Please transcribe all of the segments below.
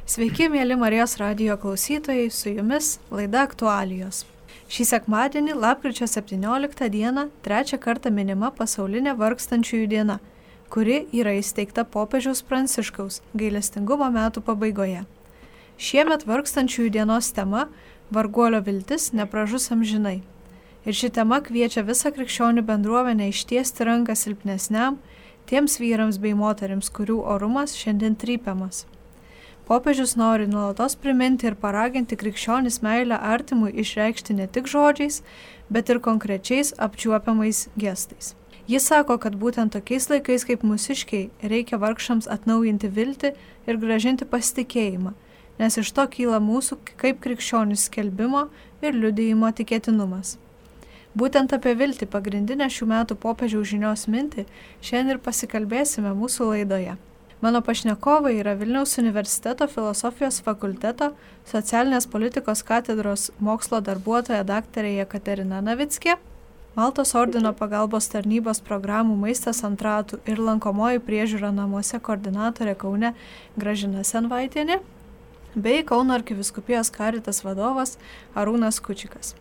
Sveiki, mėly Marijos radijo klausytojai, su jumis laida Aktualijos. Šį sekmadienį, lapkričio 17 dieną, trečią kartą minima pasaulinė vargstančiųjų diena, kuri yra įsteigta popiežiaus Pranciškaus gailestingumo metų pabaigoje. Šiemet vargstančiųjų dienos tema – varguolio viltis nepražus amžinai. Ir ši tema kviečia visą krikščionių bendruomenę ištiesti ranką silpnesniam, tiems vyrams bei moterims, kurių orumas šiandien trypiamas. Popiežius nori nuolatos priminti ir paraginti krikščionis meilę artimui išreikšti ne tik žodžiais, bet ir konkrečiais apčiuopiamais gestais. Jis sako, kad būtent tokiais laikais kaip mūsiškiai reikia vargšams atnaujinti viltį ir grąžinti pasitikėjimą, nes iš to kyla mūsų kaip krikščionių skelbimo ir liudijimo tikėtinumas. Būtent apie viltį pagrindinę šių metų popiežiaus žinios mintį šiandien ir pasikalbėsime mūsų laidoje. Mano pašnekovai yra Vilniaus universiteto filosofijos fakulteto socialinės politikos katedros mokslo darbuotoja daktarė Jekaterina Navickė, Maltos ordino pagalbos tarnybos programų maistas ant ratų ir lankomoji priežiūra namuose koordinatorė Kaune Gražina Senvaitienė, bei Kauno arkivyskupijos Caritas vadovas Arūnas Kučikas.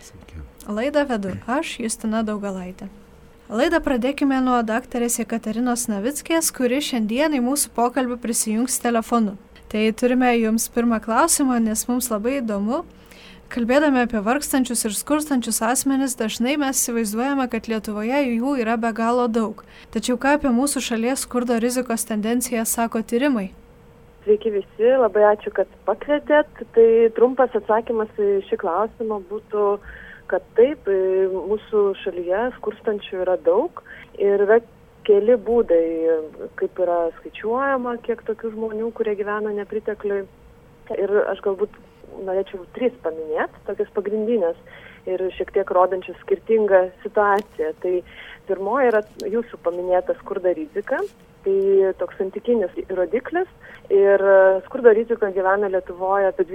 Laidą vedu aš, Justina Daugalaitė. Laidą pradėkime nuo daktarės Jekaterinos Navickės, kuri šiandien į mūsų pokalbį prisijungs telefonu. Tai turime jums pirmą klausimą, nes mums labai įdomu. Kalbėdami apie vargstančius ir skurstančius asmenis, dažnai mes įsivaizduojame, kad Lietuvoje jų yra be galo daug. Tačiau ką apie mūsų šalies skurdo rizikos tendenciją sako tyrimai? Sveiki visi, labai ačiū, kad pakvietėt. Tai trumpas atsakymas į šį klausimą būtų, kad taip, mūsų šalyje skurstančių yra daug ir yra keli būdai, kaip yra skaičiuojama, kiek tokių žmonių, kurie gyvena nepritekliui. Ir aš galbūt norėčiau 3 paminėti, tokias pagrindinės ir šiek tiek rodančias skirtingą situaciją. Tai pirmoji yra jūsų paminėta skurdo rizika. Tai toks santykinis rodiklis ir skurdo rizika gyvena Lietuvoje apie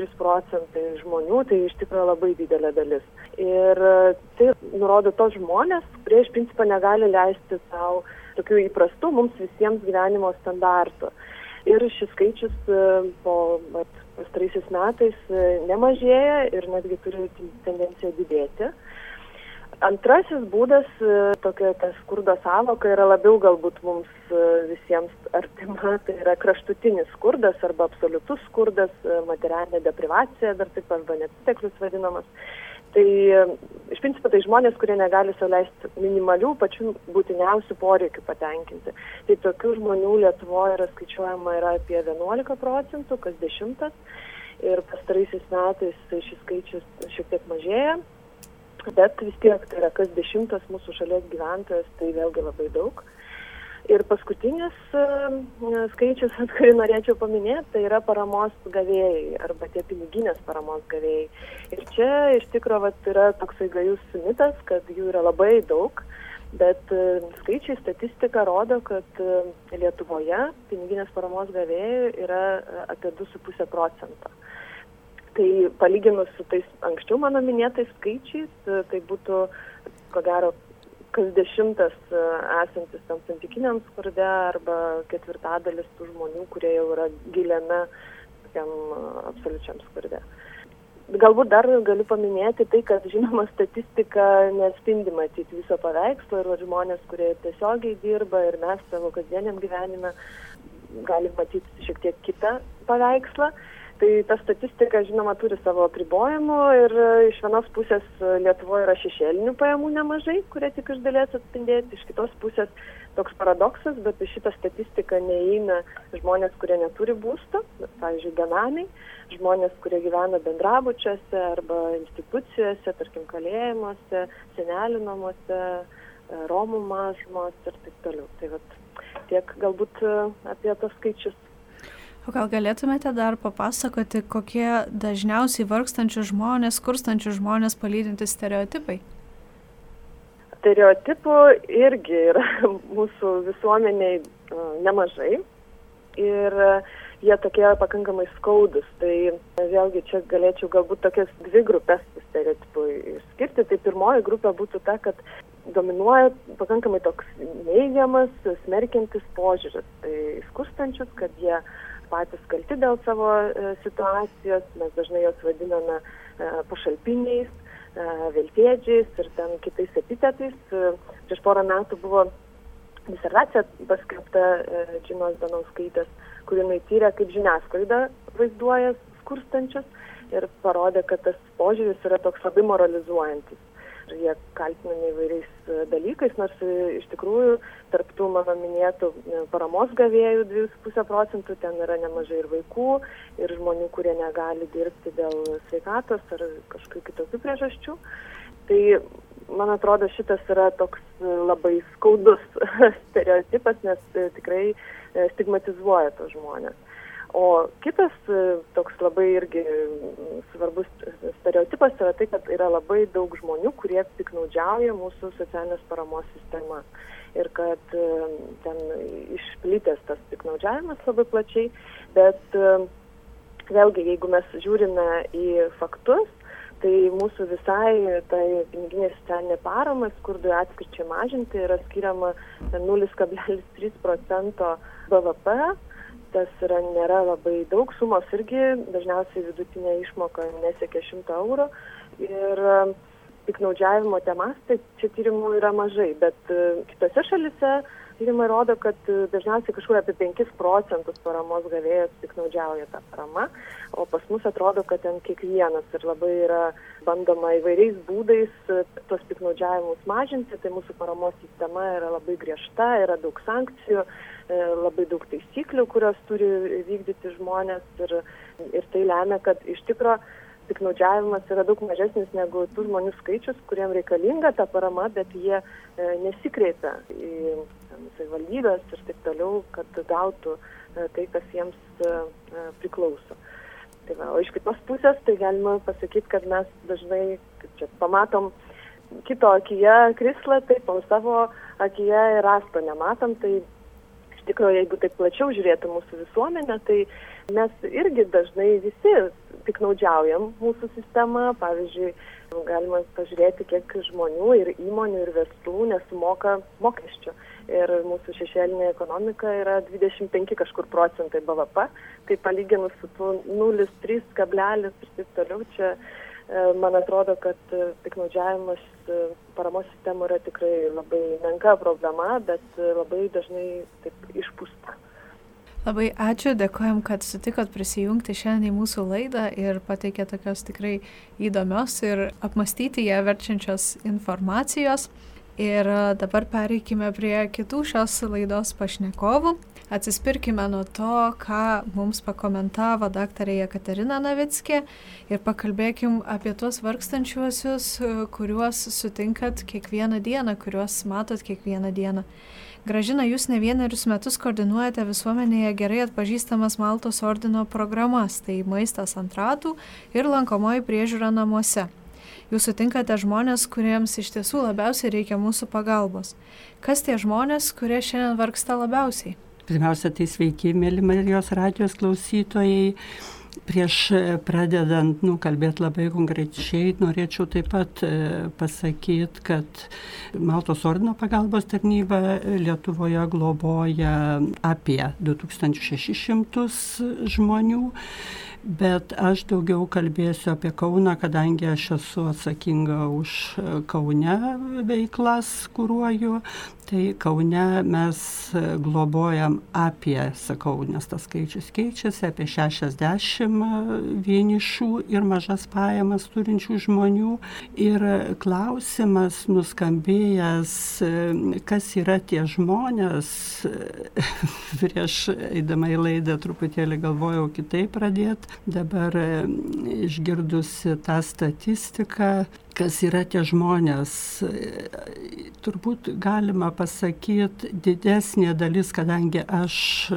23% žmonių, tai iš tikrųjų labai didelė dalis. Ir tai nurodo tos žmonės, kurie iš principo negali leisti savo tokių įprastų mums visiems gyvenimo standartų. Ir šis skaičius po pastaraisiais metais nemažėja ir netgi turi tendenciją didėti. Antrasis būdas, tokia ta skurdo sąvoka yra labiau galbūt mums visiems artima, tai yra kraštutinis skurdas arba absoliutus skurdas, materialinė deprivacija, dar taip arba nepriteklius vadinamas. Tai iš principo tai žmonės, kurie negali sau leisti minimalių pačių būtiniausių poreikių patenkinti. Tai tokių žmonių Lietuvoje yra skaičiuojama yra apie 11%, kas 10. Ir pastaraisiais metais šis skaičius šiek tiek mažėja. Bet vis tiek tai yra kas 10 mūsų šalies gyventojas, tai vėlgi labai daug. Ir paskutinis skaičius, kurį norėčiau paminėti, tai yra paramos gavėjai arba tie piniginės paramos gavėjai. Ir čia iš tikrųjų yra toksai gajus mitas, kad jų yra labai daug, bet skaičiai statistika rodo, kad Lietuvoje piniginės paramos gavėjai yra apie 2,5%. Tai palyginus su tais anksčiau mano minėtais skaičiais, tai būtų, ko gero, kas 10 esantis tam santykiniam skurde arba 4/4 tų žmonių, kurie jau yra giliame tokiam absoliučiam skurde. Galbūt dar galiu paminėti tai, kad žinoma statistika nespindi matyti viso paveikslo ir žmonės, kurie tiesiogiai dirba ir mes savo kasdieniam gyvenime galim matyti šiek tiek kitą paveikslą. Tai ta statistika, žinoma, turi savo apribojimų ir iš vienos pusės Lietuvoje yra šešėlinių pajamų nemažai, kurie tik iš dalies atspindėti, iš kitos pusės toks paradoksas, bet į šitą statistiką neįeina žmonės, kurie neturi būsto, pavyzdžiui, benamiai, žmonės, kurie gyvena bendrabučiuose arba institucijose, tarkim, kalėjimuose, senelių namuose, romų mažumos ir taip toliau. Tai tiek galbūt apie tos skaičius. O gal galėtumėte dar papasakoti, kokie dažniausiai vargstančių žmonės, skurstančių žmonės palydinti stereotipai? Stereotipų irgi yra mūsų visuomeniai nemažai ir jie tokie pakankamai skaudus. Tai vėlgi čia galėčiau galbūt tokias 2 grupės stereotipų išskirti. Tai pirmoji grupė būtų ta, kad dominuoja pakankamai toks neigiamas, smerkiantis požiūris. Tai skurstančius, kad jie patys kalti dėl savo situacijos, mes dažnai juos vadiname pašalpiniais, veltėdžiais ir ten kitais epitetais. Prieš porą metų buvo disertacija paskelbta Džinos Danauskaitės, kuri tyrė, kaip žiniasklaida vaizduoja skurstančius ir parodė, kad tas požiūris yra toks labai moralizuojantis. Ir jie kaltinami įvairiais dalykais, nors iš tikrųjų tarp tų mano minėtų paramos gavėjų 2,5% ten yra nemažai ir vaikų, ir žmonių, kurie negali dirbti dėl sveikatos ar kažkokių kitokių priežasčių. Tai, man atrodo, šitas yra toks labai skaudus stereotipas, nes tikrai stigmatizuoja tos žmonės. O kitas toks labai irgi svarbus stereotipas yra tai, kad yra labai daug žmonių, kurie piktnaudžiauja mūsų socialinės paramos sistema. Ir kad ten išplitęs tas piktnaudžiavimas labai plačiai, bet vėlgi, jeigu mes žiūrime į faktus, tai mūsų visai tai piniginė socialinė parama skurdui atskirčiai mažinti yra skiriama 0,3% BVP. Tas nėra labai daug, sumos irgi dažniausiai vidutinė išmoka nesiekia 100 eurų ir piktnaudžiavimo temas, tai čia tyrimų yra mažai, bet kitose šalise tyrimai rodo, kad dažniausiai kažkur apie 5% paramos gavėjas piktnaudžiauja tą paramą, o pas mus atrodo, kad ten kiekvienas ir labai yra bandoma įvairiais būdais tos piktnaudžiavimus mažinti, tai mūsų paramos sistema yra labai griežta, yra daug sankcijų, labai daug taisyklių, kurios turi vykdyti žmonės ir tai lemia, kad iš tikro piktnaudžiavimas yra daug mažesnis negu tų žmonių skaičius, kuriem reikalinga ta parama, bet jie nesikreipia į savivaldybės ir taip toliau, kad gautų tai, kas jiems priklauso. Tai va, o iš kitos pusės tai galima pasakyti, kad mes dažnai pamatom kito akyje krislą, taip, o savo akyje ir rasto nematom, tai iš tikrųjų, jeigu taip plačiau žiūrėtų mūsų visuomenę, tai mes irgi dažnai visi piktnaudžiaujam mūsų sistemą. Pavyzdžiui, galima pažiūrėti, kiek žmonių ir įmonių ir verslų nesumoka mokesčių. Ir mūsų šešėlinė ekonomika yra 25 kažkur procentai BVP. Tai palyginus su tų 0,3 kablelis ir taip toliau, čia man atrodo, kad piktnaudžiavimas paramos sistemų yra tikrai labai menka problema, bet labai dažnai taip išpūsta. Labai ačiū, dėkojam, kad sutikot prisijungti šiandien į mūsų laidą ir pateikė tokios tikrai įdomios ir apmastyti ją verčiančios informacijos. Ir dabar pereikime prie kitų šios laidos pašnekovų. Atsispirkime nuo to, ką mums pakomentavo daktarė Jekaterina Navickė ir pakalbėkim apie tuos vargstančiuosius, kuriuos sutinkat kiekvieną dieną, kuriuos matot kiekvieną dieną. Gražina, jūs ne vienerius metus koordinuojate visuomenėje gerai atpažįstamas Maltos ordino programas, tai maistas ant ratų ir lankomoji priežiūra namuose. Jūs sutinkate žmonės, kuriems iš tiesų labiausiai reikia mūsų pagalbos. Kas tie žmonės, kurie šiandien vargsta labiausiai? Pirmiausia, tai sveiki, mėly Marijos radijos klausytojai. Prieš pradedant kalbėti labai konkrečiai, norėčiau taip pat pasakyti, kad Maltos ordino pagalbos tarnyba Lietuvoje globoja apie 2600 žmonių. Bet aš daugiau kalbėsiu apie Kauną, kadangi aš esu atsakinga už Kaune veiklas, kuruoju. Tai Kaune mes globojam nes tas skaičius keičiasi, apie 60 vienišų ir mažas pajamas turinčių žmonių. Ir klausimas nuskambėjęs, kas yra tie žmonės, prieš eidama į laidą truputėlį galvojau kitaip pradėti. Dabar išgirdusi tą statistiką, kas yra tie žmonės, turbūt galima pasakyti didesnė dalis, kadangi aš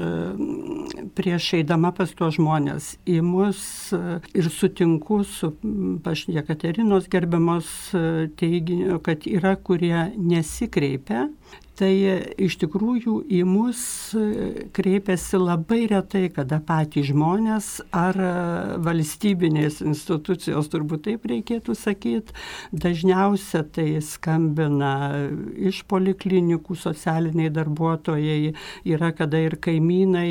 prieš eidama pas tuos žmonės imus ir sutinku su Jekaterinos gerbiamos teiginiu, kad yra, kurie nesikreipia Tai iš tikrųjų į mus kreipiasi labai retai, kada patys žmonės ar valstybinės institucijos, turbūt taip reikėtų sakyti. Dažniausia tai skambina iš poliklinikų socialiniai darbuotojai, yra kada ir kaimynai,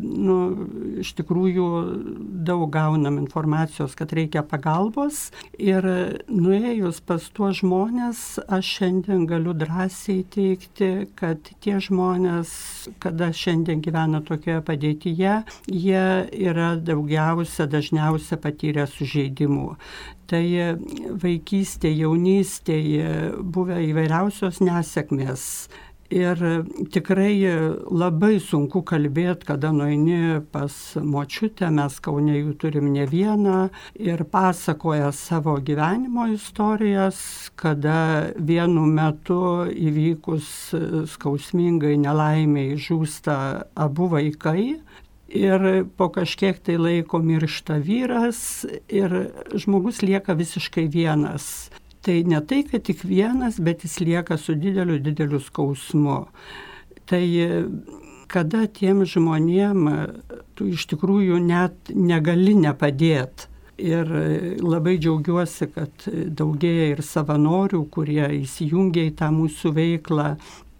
iš tikrųjų daug gaunam informacijos, kad reikia pagalbos. Ir nuėjus pas tuos žmonės, aš šiandien galiu drąsiai teikti, kad tie žmonės, kada šiandien gyvena tokioje padėtyje, jie yra dažniausia patyrę sužeidimų. Tai vaikystėje, jaunystėje buvę įvairiausios nesėkmės. Ir tikrai labai sunku kalbėti, kada nueini pas močiutę, mes Kaune jų turim ne vieną, ir pasakoja savo gyvenimo istorijas, kada vienu metu įvykus skausmingai nelaimiai žūsta abu vaikai. Ir po kažkiek tai laiko miršta vyras ir žmogus lieka visiškai vienas. Tai ne tai, kad tik vienas, bet jis lieka su dideliu skausmu. Tai kada tiem žmonėm tu iš tikrųjų net negali nepadėti. Ir labai džiaugiuosi, kad daugėja ir savanorių, kurie įsijungia į tą mūsų veiklą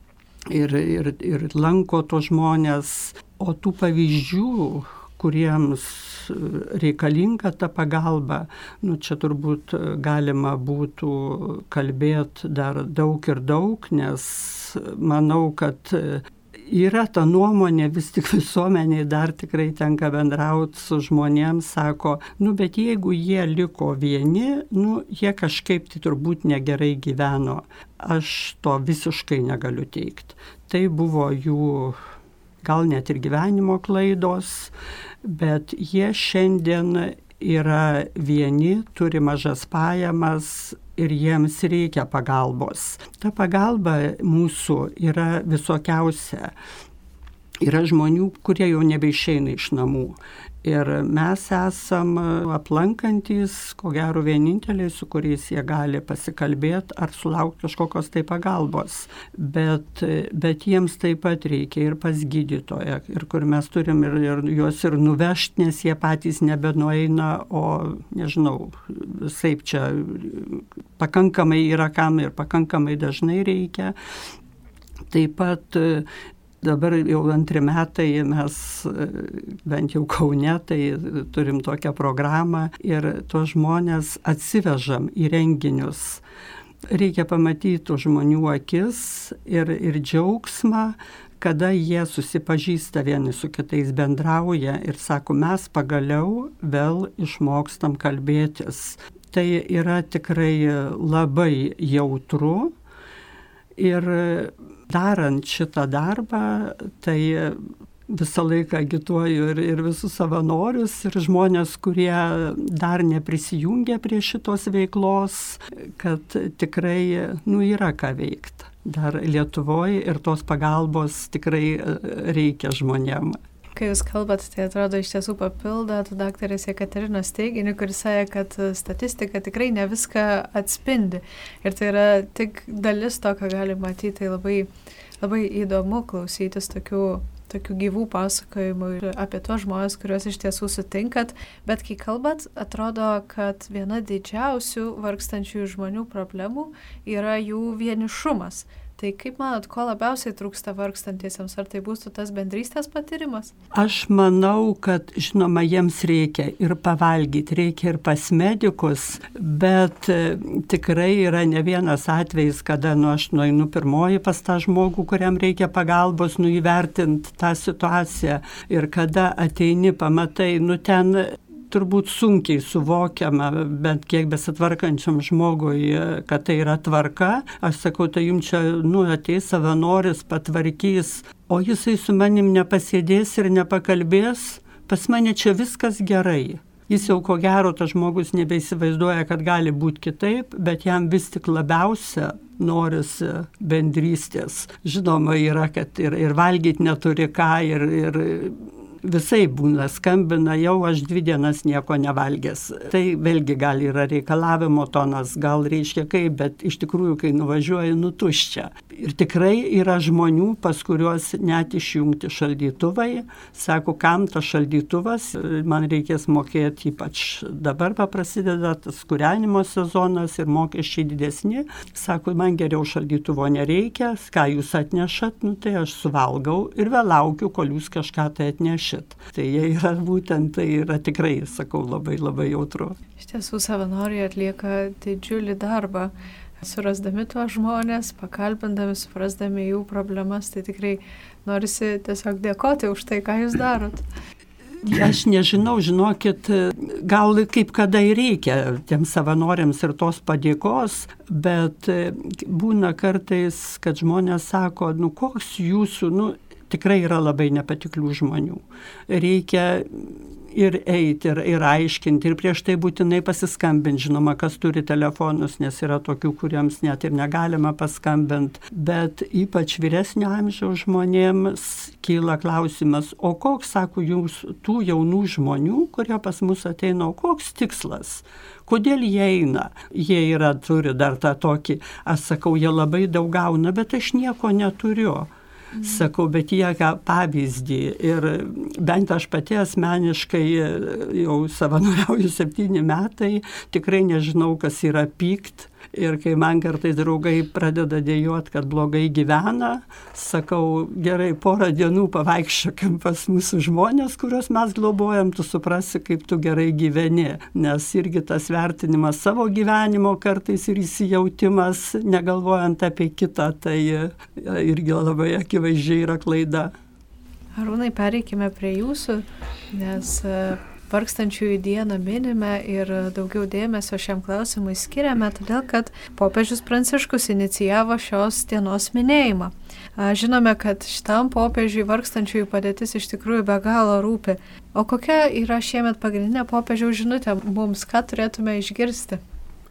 ir lanko tos žmonės. O tų pavyzdžių, kuriems reikalinga ta pagalba, čia turbūt galima būtų kalbėti dar daug ir daug, nes manau, kad yra ta nuomonė, vis tik visuomeniai dar tikrai tenka bendrauti su žmonėms, sako, bet jeigu jie liko vieni, jie kažkaip tai turbūt negerai gyveno. Aš to visiškai negaliu teikti. Tai buvo jų gal net ir gyvenimo klaidos, bet jie šiandien yra vieni, turi mažas pajamas ir jiems reikia pagalbos. Ta pagalba mūsų yra visokiausia. Yra žmonių, kurie jau nebeišeina iš namų. Ir mes esam aplankantys, ko gero vieninteliai, su kuriais jie gali pasikalbėti ar sulaukti kažkokios tai pagalbos. Bet jiems taip pat reikia ir pas gydytoją, ir kur mes turim ir juos ir nuvežti, nes jie patys nebenueina, o nežinau, visaip čia pakankamai yra kam ir pakankamai dažnai reikia. Taip pat dabar jau 2 metai mes, bent jau Kaune, tai turim tokią programą ir tuos žmonės atsivežam į renginius. Reikia pamatyti tų žmonių akis ir džiaugsmą, kada jie susipažįsta vieni su kitais, bendrauja ir sako, mes pagaliau vėl išmokstam kalbėtis. Tai yra tikrai labai jautru. Ir darant šitą darbą, tai visą laiką agituoju ir visus savanorius, ir žmonės, kurie dar neprisijungia prie šitos veiklos, kad tikrai yra ką veikti. Dar Lietuvoje ir tos pagalbos tikrai reikia žmonėm. Kai jūs kalbat, tai atrodo iš tiesų papildot daktarės Jekaterinos teiginį, kuris sakė, kad statistika tikrai ne viską atspindi. Ir tai yra tik dalis to, ką gali matyti. Tai labai, labai įdomu klausytis tokių gyvų pasakojimų apie tos žmonės, kuriuos iš tiesų sutinkat. Bet kai kalbat, atrodo, kad viena didžiausių vargstančių žmonių problemų yra jų vienišumas. Tai kaip manot, ko labiausiai trūksta vargstantiesiems? Ar tai būtų tas bendrystės patyrimas? Aš manau, kad, žinoma, jiems reikia ir pavalgyti, reikia ir pas medikus, bet tikrai yra ne vienas atvejis, kada aš nueinu pirmoji pas tą žmogų, kuriam reikia pagalbos, įvertinti tą situaciją, ir kada ateini, pamatai, ten turbūt sunkiai suvokiama, bent kiek besitvarkančiam žmogui, kad tai yra tvarka. Aš sakau, tai jums čia ateis savanoris, patvarkys, o jisai su manim nepasėdės ir nepakalbės, pas mane čia viskas gerai. Jis jau ko gero, tas žmogus nebeįsivaizduoja, kad gali būti kitaip, bet jam vis tik labiausia norisi bendrystės. Žinoma, yra, kad ir valgyti neturi ką, ir visai būna, skambina, jau aš 2 dienas nieko nevalgęs. Tai vėlgi gal yra reikalavimo tonas, gal reiškia kaip, bet iš tikrųjų, kai nuvažiuoji, tuščia. Ir tikrai yra žmonių, pas kuriuos net išjungti šaldytuvai. Sako, kam tas šaldytuvas, man reikės mokėti, ypač dabar prasideda tas kūrenimo sezonas ir mokesčiai didesni. Sako, man geriau šaldytuvo nereikia, ką jūs atnešat, tai aš suvalgau ir vėl laukiu, kol jūs kažką tai atnešit. Tai jie yra būtent, tai yra tikrai, sakau, labai labai jautru. Iš tiesų savanoriai atlieka didžiulį darbą. Surasdami tuos žmonės, pakalbindami, suprasdami jų problemas, tai tikrai norisi tiesiog dėkoti už tai, ką jūs darot. Aš nežinau, žinokit, gal kaip kada ir reikia tiem savanoriams ir tos padėkos, bet būna kartais, kad žmonės sako, koks jūsų, tikrai yra labai nepatiklių žmonių. Reikia ir eiti, ir aiškinti, ir prieš tai būtinai pasiskambinti, žinoma, kas turi telefonus, nes yra tokių, kuriems net ir negalima paskambinti, bet ypač vyresnio amžiaus žmonėms kyla klausimas, o koks, sako, jūs tų jaunų žmonių, kurie pas mus ateina, o koks tikslas? Kodėl jie eina? Jie turi dar tą tokį, aš sakau, jie labai daug gauna, bet aš nieko neturiu. Sakau, bet jie pavyzdį ir bent aš pati asmeniškai jau savanoriauju 7 metai, tikrai nežinau, kas yra pykt. Ir kai man kartais draugai pradeda dejuoti, kad blogai gyvena, sakau, gerai, porą dienų pavaikščiokim pas mūsų žmonės, kuriuos mes globojam, tu suprasi, kaip tu gerai gyveni. Nes irgi tas vertinimas savo gyvenimo kartais ir įsijautimas, negalvojant apie kitą, tai irgi labai akivaizdžiai yra klaida. Arūnai, pereikime prie jūsų, nes vargstančiųjų dieną minime ir daugiau dėmesio šiam klausimui skiriame, todėl kad popiežius Pranciškus inicijavo šios dienos minėjimą. Žinome, kad šitam popiežiui vargstančiųjų padėtis iš tikrųjų be galo rūpi. O kokia yra šiemet pagrindinė popiežiaus žinutė mums, ką turėtume išgirsti?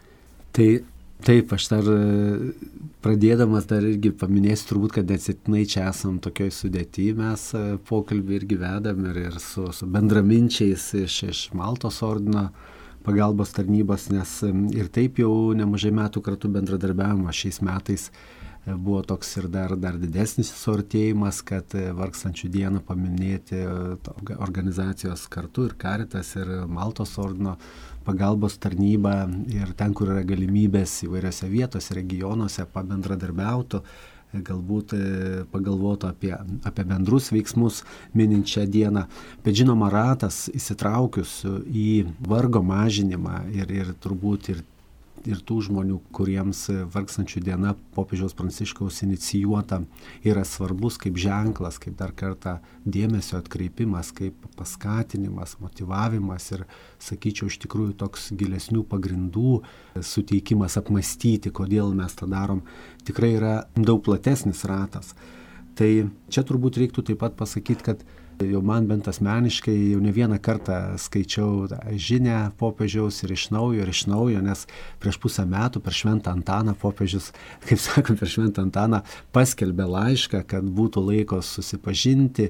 Taip, aš dar pradėdamas dar irgi paminėsiu turbūt, kad neatsitiktinai čia esam tokioj sudėty, mes pokalbį irgi vedam ir su bendraminčiais iš Maltos ordino pagalbos tarnybos, nes ir taip jau nemažai metų kartu bendradarbiavimo šiais metais buvo toks ir dar didesnis suartėjimas, kad vargstančių dieną paminėti organizacijos kartu ir Caritas ir Maltos ordino pagalbos tarnyba ir ten, kur yra galimybės įvairiose vietose, regionuose pabendradarbiautų, galbūt pagalvotų apie bendrus veiksmus minint šią dieną. Bet žinoma, ratas įsitraukius į vargo mažinimą ir turbūt ir tų žmonių, kuriems vargstančių diena popiežiaus Pranciškaus inicijuota yra svarbus kaip ženklas, kaip dar kartą dėmesio atkreipimas, kaip paskatinimas, motyvavimas ir, sakyčiau, iš tikrųjų toks gilesnių pagrindų suteikimas apmastyti, kodėl mes tą darom, tikrai yra daug platesnis ratas. Tai čia turbūt reiktų taip pat pasakyti, kad jau man bent asmeniškai jau ne vieną kartą skaičiau žinią popiežiaus ir iš naujo, nes prieš pusę metų per Šventą Antaną popiežius, kaip sakom, per Šventą Antaną paskelbė laišką, kad būtų laiko susipažinti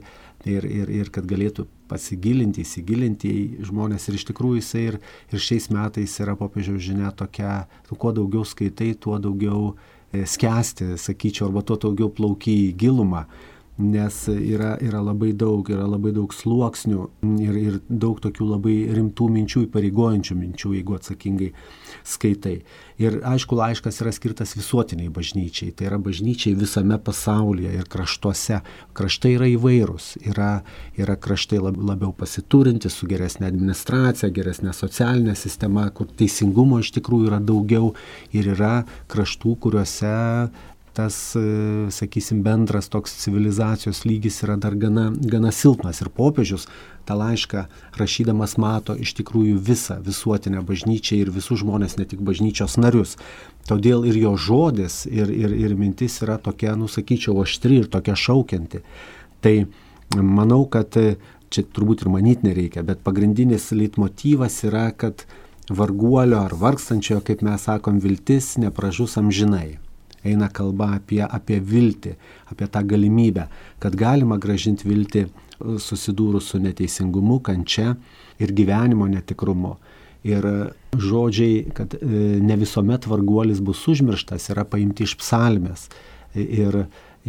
ir kad galėtų įsigilinti į žmonės. Ir iš tikrųjų jisai ir šiais metais yra popiežiaus žinia tokia, kuo daugiau skaitai, tuo daugiau skęsti, sakyčiau, arba tuo daugiau plauki į gilumą. Nes yra labai daug sluoksnių ir daug tokių labai rimtų minčių, įpareigojančių minčių, jeigu atsakingai skaitai. Ir aišku, laiškas yra skirtas visuotiniai bažnyčiai, tai yra bažnyčiai visame pasaulyje ir kraštuose. Kraštai yra įvairūs, yra kraštai labiau pasiturinti, su geresnė administracija, geresnė socialinė sistema, kur teisingumo iš tikrųjų yra daugiau, ir yra kraštų, kuriuose tas, sakysim, bendras toks civilizacijos lygis yra dar gana silpnas. Ir popiežius tą laišką rašydamas mato iš tikrųjų visą visuotinę bažnyčią ir visus žmonės, ne tik bažnyčios narius. Todėl ir jo žodis ir mintis yra tokia, sakyčiau, aštri ir tokia šaukianti. Tai manau, kad čia turbūt ir manyti nereikia, bet pagrindinis leitmotyvas yra, kad varguolio ar vargstančiojo, kaip mes sakom, viltis nepražus amžinai. Eina kalba apie viltį, apie tą galimybę, kad galima grąžinti viltį susidūrus su neteisingumu, kančia ir gyvenimo netikrumu. Ir žodžiai, kad ne visuomet varguolis bus užmirštas, yra paimti iš psalmės. ir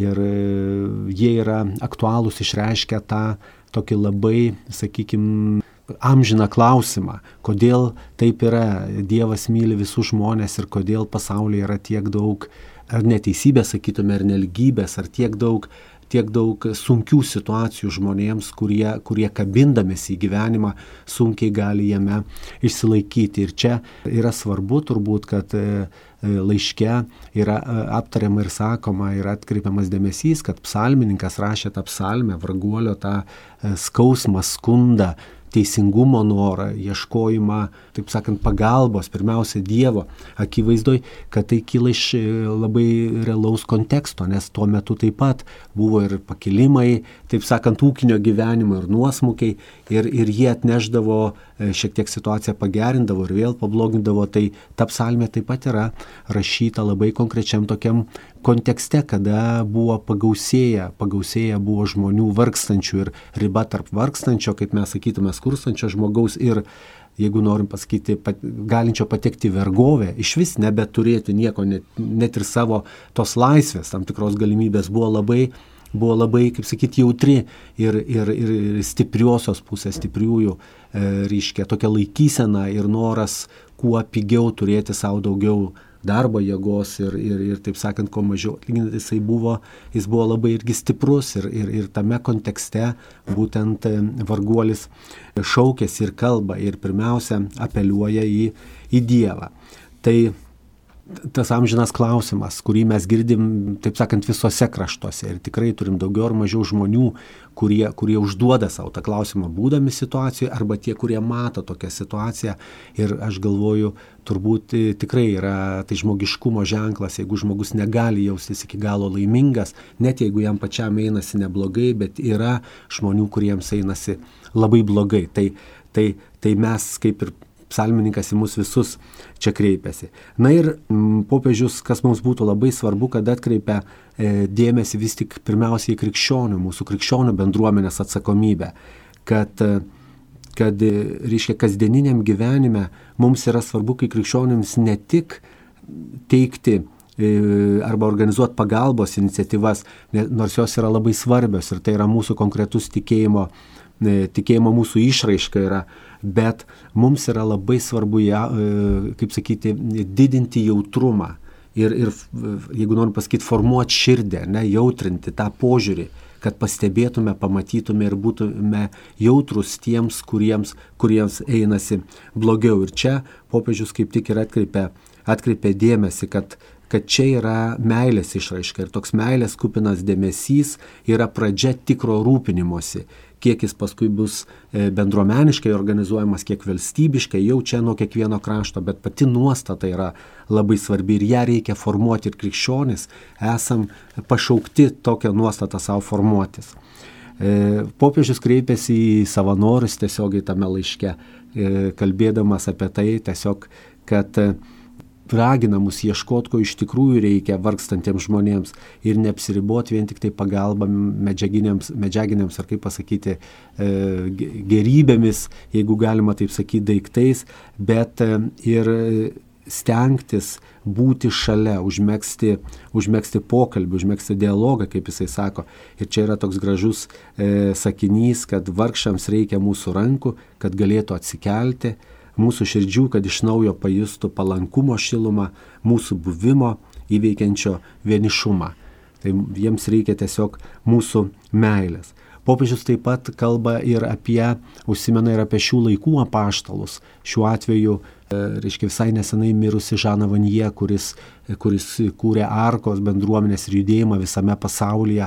jie yra aktualūs, išreiškia tą tokį labai, sakykime, amžiną klausimą, kodėl taip yra, Dievas myli visus žmonės ir kodėl pasaulyje yra tiek daug ar neteisybės, sakytume, ar nelygybės, ar tiek daug sunkių situacijų žmonėms, kurie kabindamėsi į gyvenimą sunkiai gali jame išsilaikyti. Ir čia yra svarbu turbūt, kad laiške yra aptariama ir sakoma, yra atkreipiamas dėmesys, kad psalmininkas rašė tą psalmę, varguolio tą skausmą, skundą, teisingumo norą, ieškojimą, taip sakant, pagalbos, pirmiausia Dievo akivaizdoj, kad tai kyla iš labai realaus konteksto, nes tuo metu taip pat buvo ir pakilimai, taip sakant, ūkinio gyvenimo ir nuosmukiai, ir jie atneždavo, šiek tiek situaciją pagerindavo ir vėl pablogindavo, tai ta psalmė taip pat yra rašyta labai konkrečiam tokiam kontekste, kada buvo pagausėję buvo žmonių vargstančių ir riba tarp vargstančio, kaip mes sakytume, skurstančio žmogaus ir, jeigu norim pasakyti, galinčio patekti vergovę, iš vis nebeturėti nieko, net ir savo tos laisvės, tam tikros galimybės buvo labai, kaip sakyti, jautri ir stipriosios pusės, stipriųjų, reiškia, tokia laikysena ir noras kuo pigiau turėti savo daugiau darbo jėgos ir taip sakant, kuo mažiau atlyginti, jis buvo labai irgi stiprus ir tame kontekste būtent varguolis šaukėsi ir kalba ir pirmiausia apeliuoja į Dievą. Tai tas amžinas klausimas, kurį mes girdim, taip sakant, visose kraštuose ir tikrai turim daugiau ar mažiau žmonių, kurie užduoda savo tą klausimą būdami situacijoje arba tie, kurie mato tokią situaciją ir aš galvoju, turbūt tikrai yra tai žmogiškumo ženklas, jeigu žmogus negali jaustis iki galo laimingas, net jeigu jam pačiam einasi neblogai, bet yra žmonių, kuriems einasi labai blogai. Tai mes kaip ir psalmininkas į mus visus čia kreipiasi. Na ir popiežius, kas mums būtų labai svarbu, kad atkreipia dėmesį vis tik pirmiausiai į mūsų krikščionių bendruomenės atsakomybę, kad reiškia, kasdieniniam gyvenime mums yra svarbu, kai krikščionims ne tik teikti arba organizuoti pagalbos iniciatyvas, nors jos yra labai svarbios ir tai yra mūsų konkretus tikėjimo mūsų išraiška yra, bet mums yra labai svarbu, kaip sakyti, didinti jautrumą ir jeigu norim pasakyti, formuoti širdį, jautrinti tą požiūrį, kad pastebėtume, pamatytume ir būtume jautrus tiems, kuriems einasi blogiau. Ir čia popiežius kaip tik ir atkreipia dėmesį, kad čia yra meilės išraiška ir toks meilės kupinas dėmesys yra pradžia tikro rūpinimosi. Kiek jis paskui bus bendruomeniškai organizuojamas, kiek valstybiškai, jau čia nuo kiekvieno krašto, bet pati nuostata yra labai svarbi ir ją reikia formuoti ir krikščionys esam pašaukti tokią nuostatą savo formuotis. Popiežius kreipėsi į savanorius tiesiogiai tame laiške, kalbėdamas apie tai tiesiog, kad ragina mus ieškoti, ko iš tikrųjų reikia vargstantiems žmonėms ir neapsiriboti vien tik tai pagalba medžiaginiams ar kaip pasakyti, gerybėmis, jeigu galima taip sakyti, daiktais, bet ir stengtis būti šalia, užmegzti pokalbį, užmegzti dialogą, kaip jisai sako. Ir čia yra toks gražus sakinys, kad vargšams reikia mūsų rankų, kad galėtų atsikelti, mūsų širdžių, kad iš naujo pajustų palankumo šilumą, mūsų buvimo įveikiančio vienišumą. Tai jiems reikia tiesiog mūsų meilės. Popiežius taip pat kalba užsimena ir apie šių laikų apaštalus. Šiuo atveju, reiškia, visai nesenai mirusi Žaną Vanje, kuris kūrė Arkos bendruomenės ir judėjimą visame pasaulyje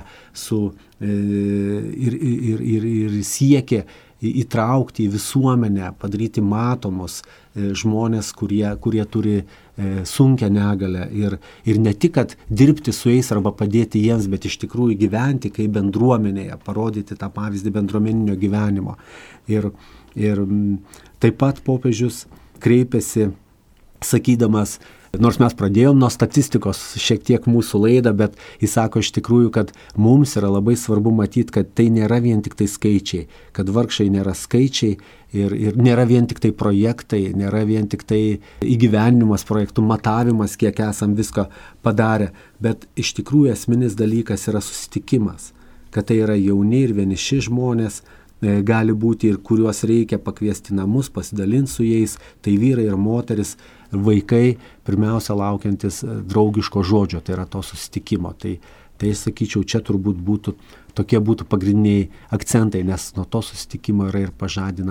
ir siekė įtraukti į visuomenę, padaryti matomus žmonės, kurie turi sunkią negalę ir ne tik, kad dirbti su jais arba padėti jiems, bet iš tikrųjų gyventi kaip bendruomenėje, parodyti tą pavyzdį bendruomeninio gyvenimo. Ir taip pat popiežius kreipėsi, sakydamas, nors mes pradėjom nuo statistikos šiek tiek mūsų laidą, bet jis sako iš tikrųjų, kad mums yra labai svarbu matyti, kad tai nėra vien tik tai skaičiai, kad vargšai nėra skaičiai ir nėra vien tik tai projektai, nėra vien tik tai įgyvenimas projektų, matavimas, kiek esam visko padarę, bet iš tikrųjų esminis dalykas yra susitikimas, kad tai yra jauni ir vieniši žmonės, gali būti ir kuriuos reikia pakviesti namus, pasidalinti su jais, tai vyrai ir moteris, vaikai, pirmiausia laukiantis draugiško žodžio, tai yra to susitikimo. Tai sakyčiau, čia turbūt tokie būtų pagrindiniai akcentai, nes nuo to susitikimo yra ir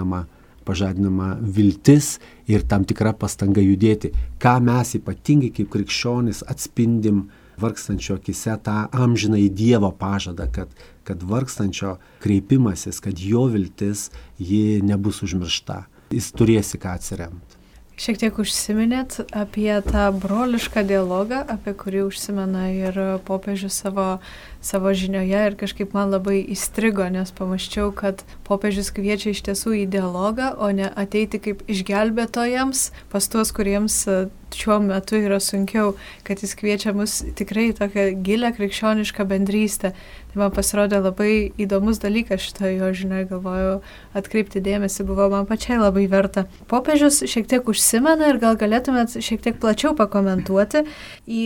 pažadinama viltis ir tam tikra pastanga judėti. Ką mes ypatingai kaip krikščionys atspindim vargstančio akise tą amžinąjį Dievo pažadą, kad vargstančio kreipimasis, kad jo viltis, ji nebus užmiršta. Jis turėsi ką atsiremti. Šiek tiek užsiminėt apie tą brolišką dialogą, apie kurį užsimena ir popiežius savo žinioje ir kažkaip man labai įstrigo, nes pamąsčiau, kad popiežius kviečia iš tiesų į dialogą, o ne ateiti kaip išgelbėtojams pas tuos, kuriems šiuo metu yra sunkiau, kad jis kviečia mus tikrai į tokią gilią krikščionišką bendrystę. Tai man pasirodė labai įdomus dalykas šitoje jo žinioje, galvojau, atkreipti dėmesį buvo man pačiai labai verta. Popiežius šiek tiek užsimena ir gal galėtumėt šiek tiek plačiau pakomentuoti į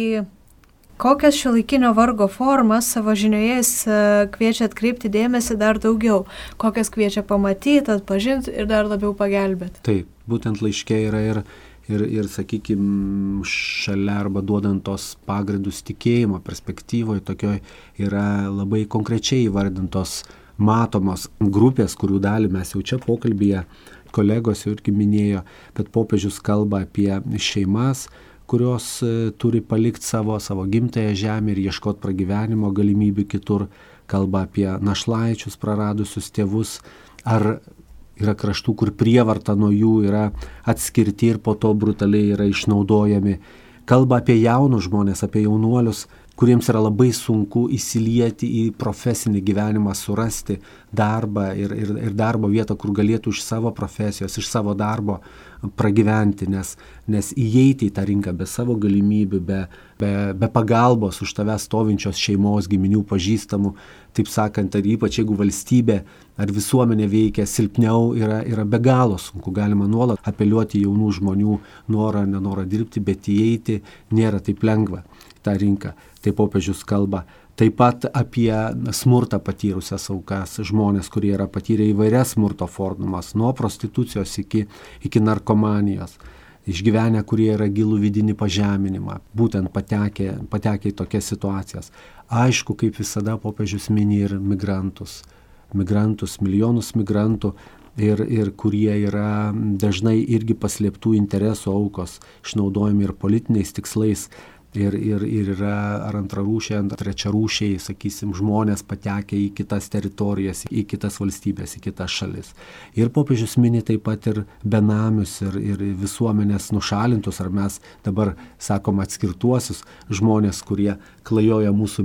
kokias šiuolaikinio vargo formas savo žinioje jis kviečia atkreipti dėmesį dar daugiau, kokias kviečia pamatyti, atpažinti ir dar labiau pagelbėti. Taip, būtent laiške yra ir sakykime, šalia arba duodant tos pagrindus tikėjimo perspektyvoje, tokioj yra labai konkrečiai įvardintos matomos grupės, kurių dalį mes jau čia pokalbyje kolegos jau irgi minėjo, bet popiežius kalba apie šeimas, kurios turi palikti savo gimtąją žemę ir ieškoti pragyvenimo galimybių kitur, kalba apie našlaičius praradusius tėvus, ar yra kraštų, kur prievarta nuo jų yra atskirti ir po to brutaliai yra išnaudojami. Kalba apie jaunus žmonės, apie jaunuolius, kuriems yra labai sunku įsilieti į profesinį gyvenimą, surasti darbą ir darbo vietą, kur galėtų iš savo profesijos, iš savo darbo pragyventi, nes įeiti į tą rinką be savo galimybių, be pagalbos už tavęs stovinčios šeimos, giminių, pažįstamų, taip sakant, ar ypač jeigu valstybė ar visuomenė veikia silpniau, yra be galo sunku. Galima nuolat apeliuoti jaunų žmonių nenorą dirbti, bet įeiti nėra taip lengva tą rinką. Tai popiežius kalba taip pat apie smurtą patyrusias aukas, žmonės, kurie yra patyrę įvairias smurto formas, nuo prostitucijos iki narkomanijos, išgyvenę, kurie yra gilų vidinį pažeminimą, būtent patekę į tokias situacijas. Aišku, kaip visada popiežius mini ir migrantus, milijonus migrantų, ir kurie yra dažnai irgi paslėptų interesų aukos, išnaudojami ir politiniais tikslais. Ir yra ar antrarūšiai, ar trečiarūšiai, sakysim, žmonės patekę į kitas teritorijas, į kitas valstybės, į kitas šalis. Ir popiežius mini taip pat ir benamius, ir visuomenės nušalintus, ar mes dabar sakom atskirtuosius žmonės, kurie klajoja mūsų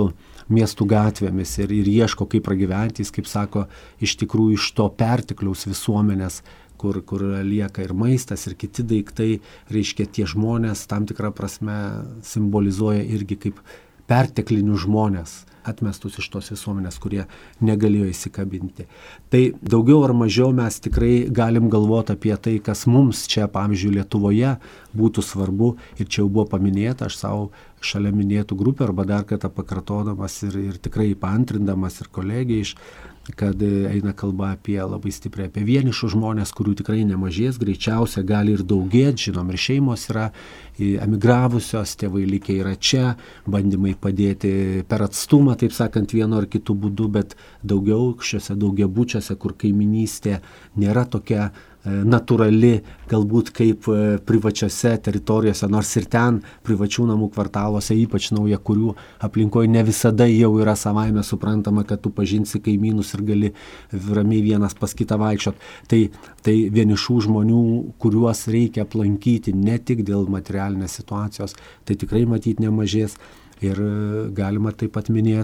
miestų gatvėmis ir ieško kaip pragyventi, kaip sako, iš tikrųjų iš to pertekliaus visuomenės, kur lieka ir maistas, ir kiti daiktai, reiškia tie žmonės tam tikrą prasme simbolizuoja irgi kaip perteklinius žmonės, atmestus iš tos visuomenės, kurie negalėjo įsikabinti. Tai daugiau ar mažiau mes tikrai galim galvoti apie tai, kas mums čia, pavyzdžiui, Lietuvoje būtų svarbu, ir čia jau buvo paminėta, aš savo šalia minėtų grupę, arba dar kartą pakartodamas ir tikrai paantrindamas ir kolegijai, kad eina kalba labai stipriai apie vienišus žmonės, kurių tikrai nemažės, greičiausia gali ir daugėti, žinom, ir šeimos yra emigravusios, tėvai likę yra čia, bandymai padėti per atstumą, taip sakant, vienu ar kitu būdu, bet daugiau šiuose daugiabučiuose, kur kaiminystė nėra tokia natūrali, galbūt kaip privačiose teritorijose, nors ir ten privačių namų kvartaluose, ypač naujakurių aplinkoje, ne visada jau yra savaime suprantama, kad tu pažinsi kaimynus ir gali ramiai vienas pas kitą vaikščiot. Tai vienišų žmonių, kuriuos reikia aplankyti ne tik dėl materialinės situacijos, tai tikrai matyti nemažės. Ir galima taip pat minėti,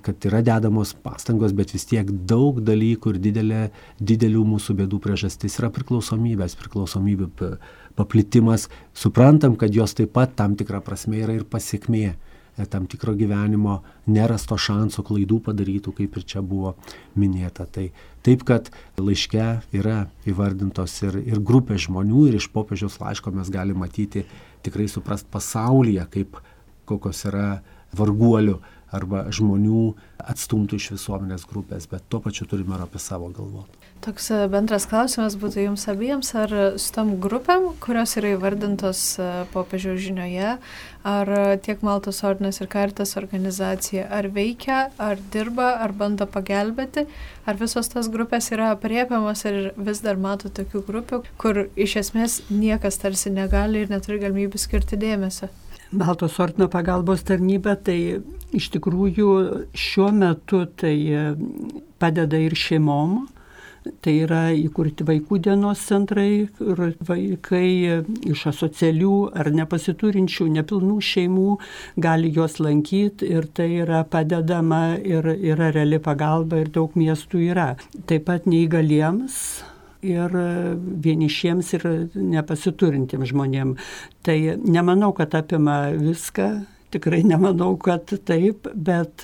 kad yra dedamos pastangos, bet vis tiek daug dalykų ir didelių mūsų bėdų priežastis yra priklausomybių paplitimas. Suprantam, kad jos taip pat tam tikrą prasme yra ir pasiekmė tam tikro gyvenimo nerasto šanso klaidų padarytų, kaip ir čia buvo minėta. Tai taip, kad laiške yra įvardintos ir grupė žmonių, ir iš popiežiaus laiško mes galime matyti, tikrai suprast pasaulyje, kaip kokios yra varguolių arba žmonių atstumtų iš visuomenės grupės, bet tuo pačiu turime ir apie savo galvoti. Toks bendras klausimas būtų jums abiems, ar su tom grupėm, kurios yra įvardintos popiežiaus žinioje, ar tiek Maltos ordinas ir Caritas organizacija, ar veikia, ar dirba, ar bando pagelbėti, ar visos tas grupės yra apriepiamas ir vis dar mato tokių grupių, kur iš esmės niekas tarsi negali ir neturi galimybių skirti dėmesio. Maltos ordino pagalbos tarnyba tai iš tikrųjų šiuo metu tai padeda ir šeimom. Tai yra įkurti vaikų dienos centrai, kur vaikai iš asocialių ar nepasiturinčių, nepilnų šeimų gali juos lankyti ir tai yra padedama ir yra reali pagalba ir daug miestų yra. Taip pat neįgaliems ir vienišiems ir nepasiturintiems žmonėms. Tai nemanau, kad apima viską. Tikrai nemanau, kad taip, bet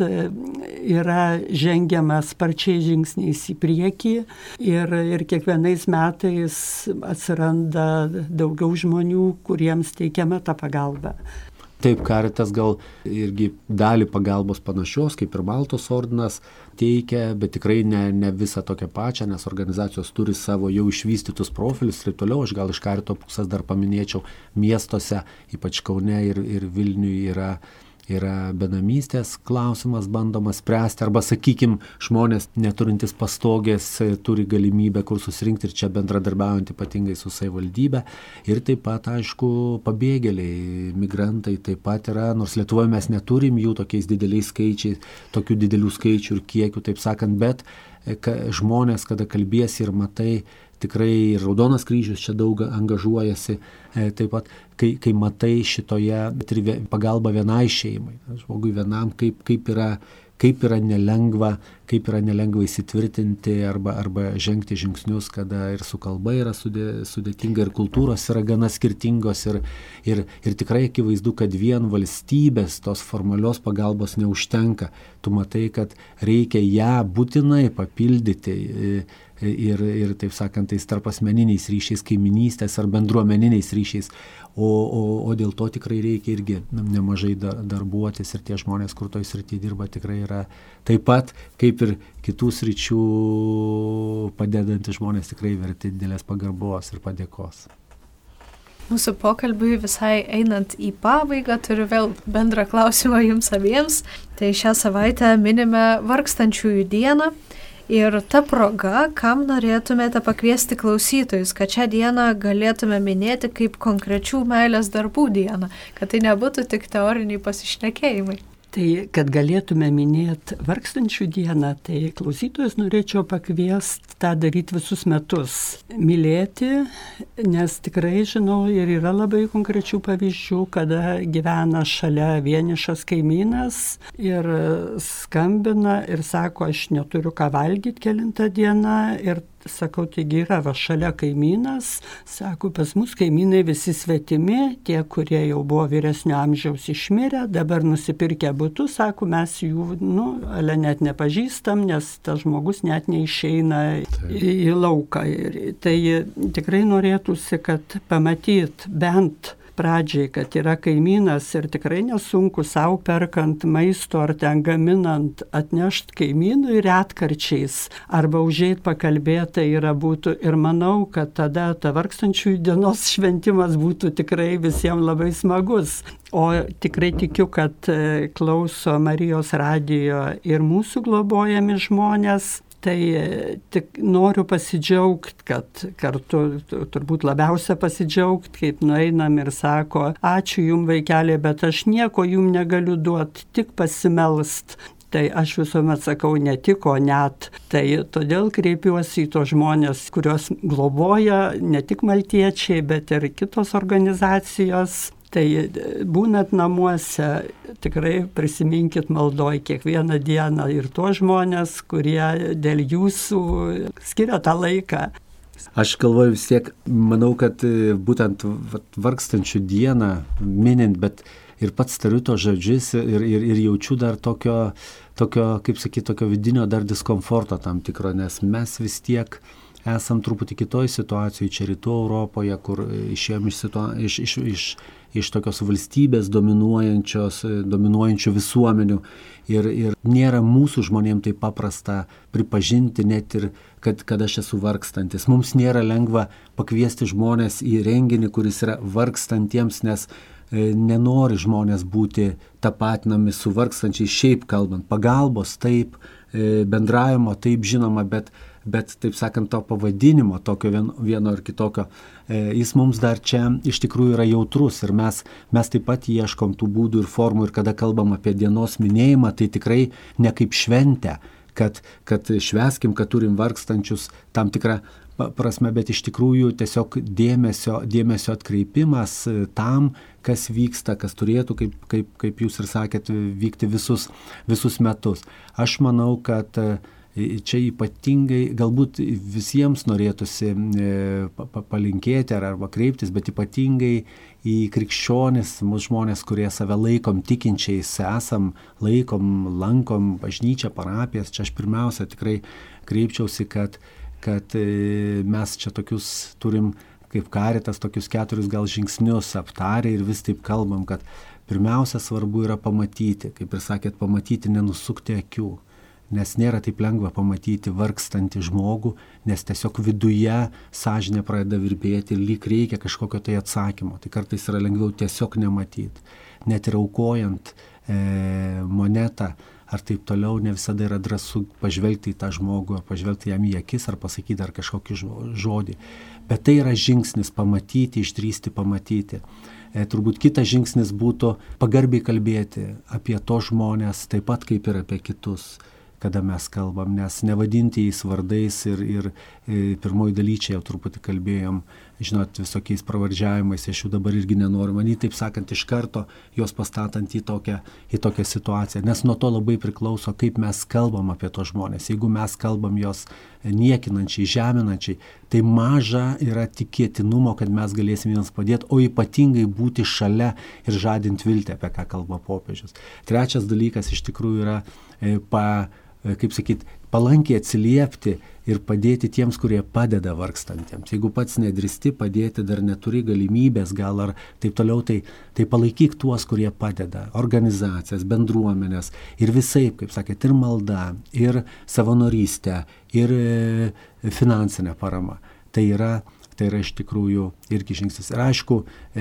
yra žengiama sparčiai žingsniais į priekį ir kiekvienais metais atsiranda daugiau žmonių, kuriems teikiama ta pagalba. Taip, Caritas gal irgi dalį pagalbos panašios, kaip ir Maltos ordinas teikia, bet tikrai ne visą tokią pačią, nes organizacijos turi savo jau išvystytus profilius ir toliau. Aš gal iš Carito pusės dar paminėčiau, miestuose, ypač Kaune ir Vilniuje yra benamystės klausimas bandomas spręsti, arba, sakykime, žmonės neturintys pastogės turi galimybę kur susirinkti ir čia bendradarbiaujant ypatingai su savivaldybė. Ir taip pat, aišku, pabėgėliai, migrantai taip pat yra, nors Lietuvoje mes neturim jų tokiais dideliais skaičiais, tokių didelių skaičių ir kiekių, taip sakant, bet žmonės, kada kalbėsi ir matai, tikrai Raudonas kryžius čia daug angažuojasi, taip pat, kai matai šitoje pagalba vienai šeimai, žmogui vienam, kaip yra nelengva įsitvirtinti arba žengti žingsnius, kada ir su kalba yra sudėtinga, ir kultūros yra gana skirtingos ir tikrai akivaizdu, kad vien valstybės tos formalios pagalbos neužtenka. Tu matai, kad reikia ją būtinai papildyti ir taip sakant, tais tarp asmeniniais ryšiais, kaiminystės ar bendruomeniniais ryšiais, o dėl to tikrai reikia irgi nemažai darbuotis ir tie žmonės, kur toj srityje dirba, tikrai yra taip pat, kaip ir kitų sričių padedantys žmonės, tikrai verti didelės pagarbos ir padėkos. Mūsų pokalbiui visai einant į pabaigą, turiu vėl bendrą klausimą jums abiems. Tai šią savaitę minime Vargstančiųjų dieną. Ir ta proga, kam norėtumėte pakviesti klausytojus, kad šią dieną galėtume minėti kaip konkrečių meilės darbų dieną, kad tai nebūtų tik teoriniai pasišnekėjimai. Tai, kad galėtume minėti Vargstančių dieną, tai klausytojus norėčiau pakviesti tą daryti visus metus. Mylėti, nes tikrai žinau ir yra labai konkrečių pavyzdžių, kada gyvena šalia vienišas kaimynas ir skambina ir sako, aš neturiu ką valgyti kelintą dieną ir sakau, taigi yra va šalia kaimynas, sako, pas mus kaimynai visi svetimi, tie, kurie jau buvo vyresnio amžiaus išmirę, dabar nusipirkę butus, sako, mes jų, ale net nepažįstam, nes tas žmogus net neišeina į lauką. Tai tikrai norėtųsi, kad pamatyt bent pradžiai, kad yra kaimynas ir tikrai nesunku savo perkant maisto ar ten gaminant atnešt kaimynui retkarčiais arba užeit pakalbėti, tai yra būtų ir manau, kad tada ta Vargstančiųjų dienos šventimas būtų tikrai visiems labai smagus. O tikrai tikiu, kad klauso Marijos radijo ir mūsų globojami žmonės. Tai tik noriu pasidžiaugti, kad kartu turbūt labiausia pasidžiaugti, kaip nueinam ir sako, ačiū jum vaikeliai, bet aš nieko jum negaliu duoti, tik pasimelst. Tai aš visuomet sakau ne tik, o net. Tai todėl kreipiuosi į tos žmonės, kurios globoja ne tik maltiečiai, bet ir kitos organizacijos. Tai būnant namuose, tikrai prisiminkit maldoj kiekvieną dieną ir tuos žmonės, kurie dėl jūsų skiria tą laiką. Aš galvoju vis tiek, manau, kad būtent vargstančių dieną minint, bet ir pats tariu to žodžius ir jaučiu dar tokio, kaip sakyti, tokio vidinio dar diskomforto tam tikro, nes mes vis tiek esam truputį kitoj situacijai čia rytų Europoje, kur išėjom iš tokios valstybės dominuojančių visuomenių ir nėra mūsų žmonėm taip paprasta pripažinti net ir, kad aš esu vargstantis. Mums nėra lengva pakviesti žmonės į renginį, kuris yra vargstantiems, nes nenori žmonės būti tapatinami su vargstančiais, šiaip kalbant. Pagalbos taip, bendravimo taip žinoma, bet taip sakant, to pavadinimo, tokio vieno ar kitokio, jis mums dar čia iš tikrųjų yra jautrus ir mes taip pat ieškom tų būdų ir formų ir kada kalbam apie dienos minėjimą, tai tikrai ne kaip šventę, kad švęskim, kad turim vargstančius tam tikrą prasme, bet iš tikrųjų tiesiog dėmesio atkreipimas tam, kas vyksta, kas turėtų, kaip jūs ir sakėt, vykti visus metus. Aš manau, kad čia ypatingai, galbūt visiems norėtųsi palinkėti arba kreiptis, bet ypatingai į krikščionis, mūsų žmonės, kurie save laikom tikinčiais, lankom bažnyčią, parapijas. Čia aš pirmiausia tikrai kreipčiausi, kad mes čia tokius turim, kaip Caritas, tokius 4 gal žingsnius aptarę ir vis taip kalbam, kad pirmiausia svarbu yra pamatyti, kaip ir sakėt, pamatyti, nenusukti akių. Nes nėra taip lengva pamatyti vargstantį žmogų, nes tiesiog viduje sąžinė pradeda virbėti ir lyg reikia kažkokio tai atsakymo. Tai kartais yra lengviau tiesiog nematyti. Net ir aukojant monetą ar taip toliau, ne visada yra drąsu pažvelgti į tą žmogų, ar pažvelgti jam į akis, ar pasakyti dar kažkokį žodį. Bet tai yra žingsnis pamatyti, išdrįsti pamatyti. Turbūt kitas žingsnis būtų pagarbiai kalbėti apie to žmonės, taip pat kaip ir apie kitus, kada mes kalbam, nes nevadinti jais vardais ir pirmoji dalyčiai jau truputį kalbėjom, žinot, visokiais pravardžiavimais, aš jų dabar irgi nenoriu manyti, taip sakant, iš karto juos pastatant į tokią situaciją, nes nuo to labai priklauso, kaip mes kalbam apie tos žmonės. Jeigu mes kalbam jos niekinančiai, žeminančiai, tai maža yra tikėtinumo, kad mes galėsim jiems padėti, o ypatingai būti šalia ir žadinti viltį, apie ką kalba popiežius. Trečias dalykas iš tikrųjų yra palankiai atsiliepti ir padėti tiems, kurie padeda vargstantiems. Jeigu pats nedrįsti padėti, dar neturi galimybės gal ar taip toliau, tai palaikyk tuos, kurie padeda, organizacijas, bendruomenės ir visaip, kaip sakėt, ir malda, ir savanorystė, ir finansinė parama. Tai yra iš tikrųjų irgi žingsnis. Ir aišku,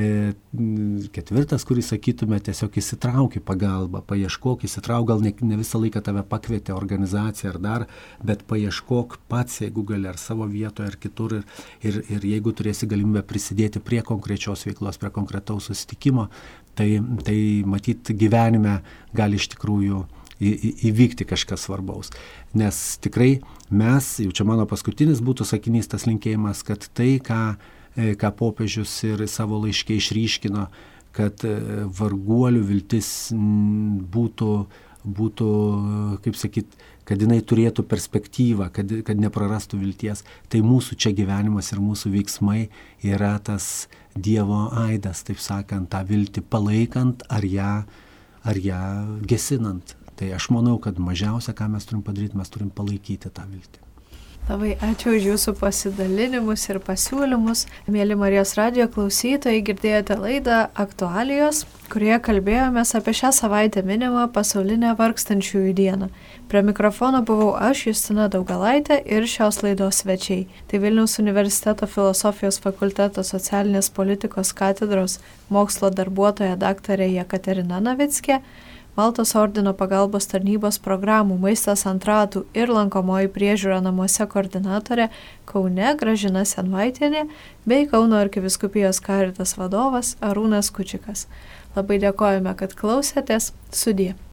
4, kurį sakytume, tiesiog įsitrauk į pagalbą, paieškok, įsitrauk, gal ne visą laiką tave pakvietė organizacija ar dar, bet paieškok pats, jeigu gali, ar savo vietoje, ar kitur, ir jeigu turėsi galimybę prisidėti prie konkrečios veiklos, prie konkretaus susitikimo, tai matyt gyvenime gali iš tikrųjų įvykti kažkas svarbaus. Nes tikrai mes, jau čia mano paskutinis būtų sakinys, tas linkėjimas, kad tai, ką popiežius ir savo laiške išryškino, kad varguolių viltis būtų, kaip sakyt, kad jinai turėtų perspektyvą, kad neprarastų vilties, tai mūsų čia gyvenimas ir mūsų veiksmai yra tas Dievo aidas, taip sakant, tą viltį palaikant ar ją gesinant. Tai aš manau, kad mažiausia, ką mes turim padaryti, mes turim palaikyti tą viltį. Labai ačiū už jūsų pasidalinimus ir pasiūlymus. Mėly Marijos radijo klausytojai, girdėjote laidą Aktualijos, kurioje kalbėjomės apie šią savaitę minimą pasaulinę vargstančiųjų dieną. Prie mikrofono buvau aš, Justina Daugalaitė, ir šios laidos svečiai. Tai Vilniaus universiteto filosofijos fakulteto socialinės politikos katedros mokslo darbuotoja daktarė Jekaterina Navickė, Maltos ordino pagalbos tarnybos programų Maistas ant ratų ir lankomoji priežiūra namuose koordinatorė Kaune Gražina Senvaitienė bei Kauno arkivyskupijos Caritas vadovas Arūnas Kučikas. Labai dėkojame, kad klausėtės. Sudie.